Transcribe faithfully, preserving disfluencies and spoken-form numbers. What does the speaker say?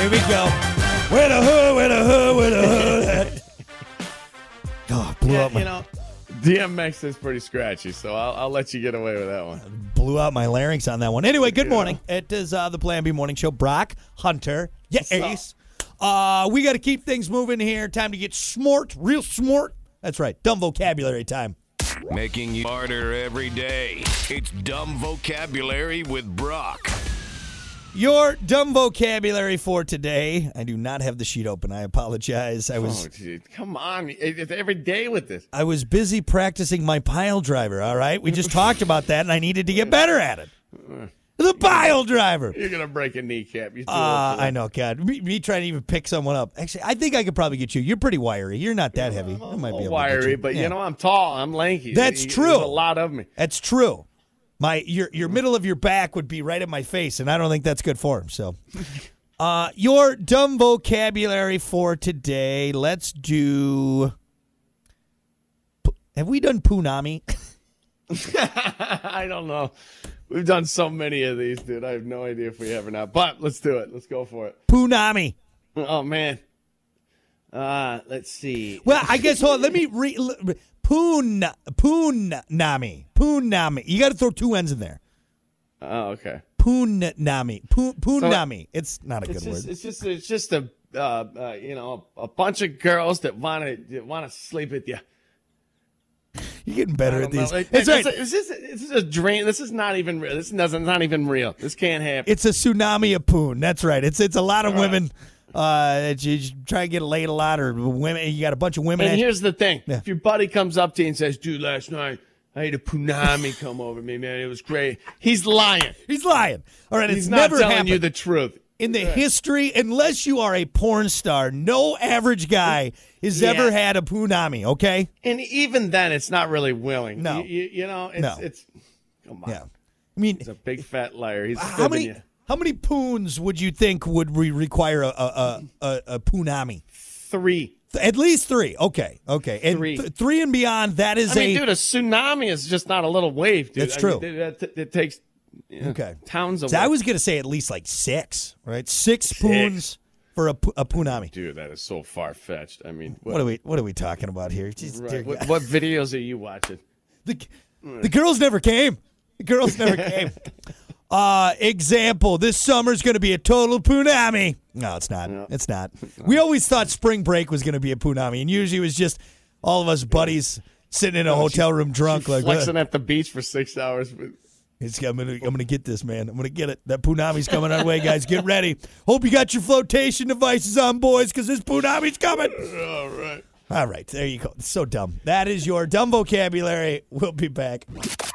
Here we go. Where the hood, where the hood, where the hood. Oh, blew Yeah, out my, you know, D M X is pretty scratchy, so I'll, I'll let you get away with that one. blew out my larynx on that one. Anyway, good Yeah. morning. It is uh, the Plan B Morning Show. Brock, Hunter, yeah, What's up? Ace. Uh, we got to keep things moving here. Time to get smart, real smart. That's right. Dumb vocabulary time. Making you smarter every day. It's Dumb Vocabulary with Brock. Your dumb vocabulary for today. I do not have the sheet open. I apologize. I was Oh, dude, come on. It- It's every day with this. I was busy practicing my pile driver, all right? We just talked about that, and I needed to get better at it. The pile driver. You're going to break a kneecap. You Uh, I know, God. Me, me trying to even pick someone up. Actually, I think I could probably get you. You're pretty wiry. You're not that heavy. I might be able to get wiry, you. but Yeah. you know, I'm tall. I'm lanky. That's There's true. a lot of me. That's true. My your your middle of your back would be right at my face, and I don't think that's good for him. So, uh, your dumb vocabulary for today. Let's do. Have we done punami? I don't know. We've done so many of these, dude. I have no idea if we have or not. But let's do it. Let's go for it. Punami. Oh, man. Uh, let's see. Well, I guess hold on. Let me re. l- Poon Poonami. Poonami. You got to throw two N's in there. Oh, okay. Poonami. Poon Poonami. It's not a good It's just, word. it's just, it's just a, uh, uh, you know, a bunch of girls that want to want to sleep with you. You're getting better I at don't these. know. Like, It's right. This is, this is a dream. This is not even real. This doesn't not even real. This can't happen. It's a tsunami of poon. That's right. It's it's a lot of women. Uh, that you, you try to get laid a lot, or women. You got a bunch of women. And at- here's the thing: Yeah. if your buddy comes up to you and says, "Dude, last night I had a punami come over me, man. It was great." He's lying. He's lying. All right, He's it's not never telling happened you the truth. in the history, unless you are a porn star. No average guy has Yeah. ever had a punami. Okay. And even then, it's not really willing. No. you, you, you know, it's, No. it's come on. Yeah. I mean, He's a big fat liar. He's how fibbing many you. how many poons would you think would re- require a a, a, a, a punami? Three. At least three. Okay. Okay. And Three. th- three and beyond. That is I mean, a dude, a tsunami is just not a little wave, dude. That's I true. mean, it, it, it takes you know, Okay. towns of So I work. was going to say at least like six, right? Six spoons for a, pu- a punami. Dude, that is so far fetched. I mean, what, What are we What are we talking about here? Jeez, dear right. what, God. what videos are you watching? The, the girls never came. The girls never came. Uh, example: this summer's going to be a total punami. No, it's not. It's not. We always thought spring break was going to be a punami, and usually it was just all of us buddies sitting in a hotel room drunk, like, Flexing "Uh, at the beach for six hours. But It's, I'm gonna, I'm gonna get this, man. I'm gonna get it. That punami's coming our way, guys. Get ready. Hope you got your flotation devices on, boys, because this punami's coming. all right. All right, there you go. It's so dumb. That is your dumb vocabulary. We'll be back.